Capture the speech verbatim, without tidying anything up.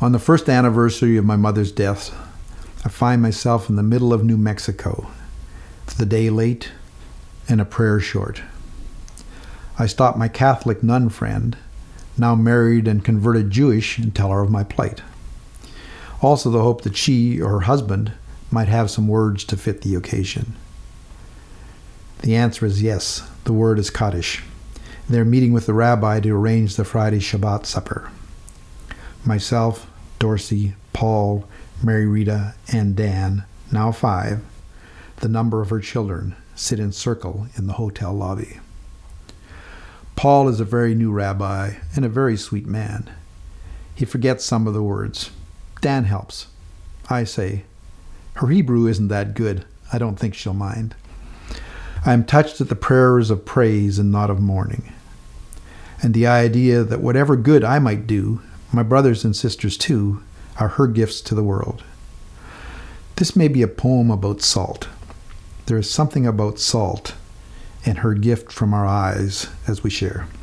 On the first anniversary of my mother's death, I find myself in the middle of New Mexico, the day late and a prayer short. I stop my Catholic nun friend, now married and converted Jewish, and tell her of my plight. Also the hope that she or her husband might have some words to fit the occasion. The answer is yes, the word is Kaddish. They're meeting with the rabbi to arrange the Friday Shabbat supper. Myself, Dorsey, Paul, Mary Rita, and Dan, now five, the number of her children, sit in circle in the hotel lobby. Paul is a very new rabbi and a very sweet man. He forgets some of the words. Dan helps. I say, her Hebrew isn't that good. I don't think she'll mind. I am touched at the prayers of praise and not of mourning, and the idea that whatever good I might do, my brothers and sisters too, are her gifts to the world. This may be a poem about salt. There is something about salt and her gift from our eyes as we share.